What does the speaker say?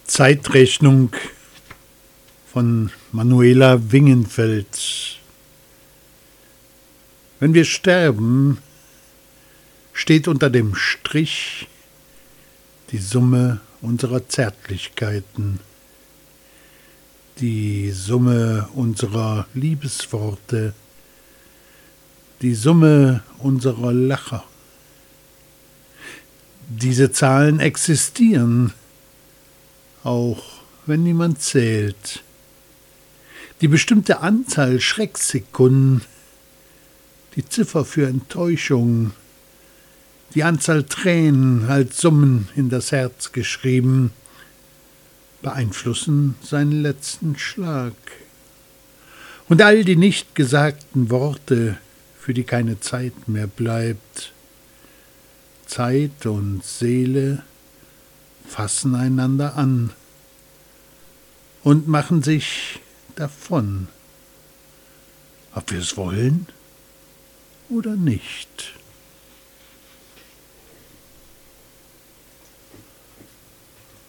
Zeitrechnung von Manuela Wingenfeld. Wenn wir sterben, steht unter dem Strich die Summe unserer Zärtlichkeiten, die Summe unserer Liebesworte, die Summe unserer Lacher. Diese Zahlen existieren, auch wenn niemand zählt. Die bestimmte Anzahl Schrecksekunden, die Ziffer für Enttäuschung, die Anzahl Tränen als Summen in das Herz geschrieben, beeinflussen seinen letzten Schlag. Und all die nicht gesagten Worte, für die keine Zeit mehr bleibt. Zeit und Seele fassen einander an und machen sich davon, ob wir es wollen oder nicht.